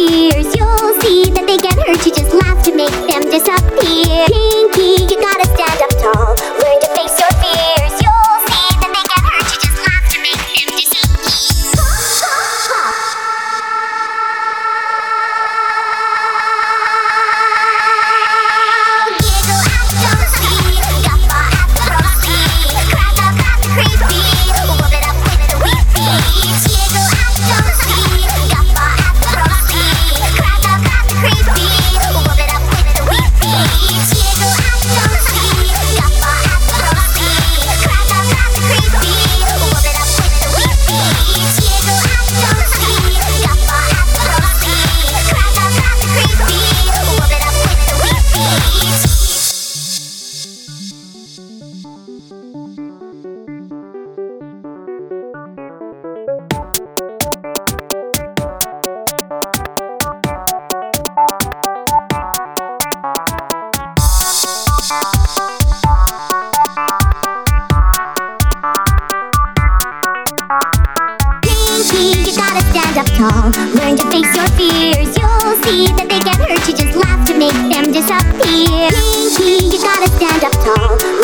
fears. You'll see that they get hurt, you just laugh to make them disappear. Pinky, you gotta stand up tall, learn to face your fears. You'll see that they get hurt, you just laugh to make them disappear. Giggle at the Jonesy, guffaw at the Rosie, crack up at the creepy, whoop it up with the weak beats. Giggle at the Jonesy, guffaw at the Rosie, crack up at the creepy, whoop it up with the weak beats. Giggle at the Jonesy, guffaw at the Rosie, crack up at the creepy, whoop it up with the weak beats. Giggle at the Jonesy, guffaw at the Rosie, crack up at the creepy, whoop it up with the weak beats. Pinky, you gotta stand up tall, learn to face your fears. You'll see that they get hurt, you just laugh to make them disappear. Pinky, you gotta stand up tall,